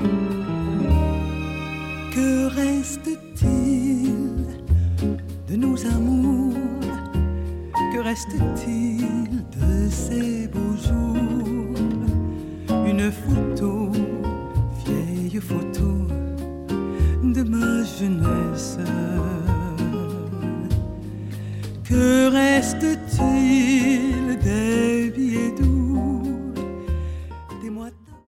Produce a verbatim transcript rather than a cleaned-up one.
Que reste-t-il de nos amours? Que reste-t-il de ces beaux jours? Une photo, vieille photo de ma jeunesse. Que reste-t-il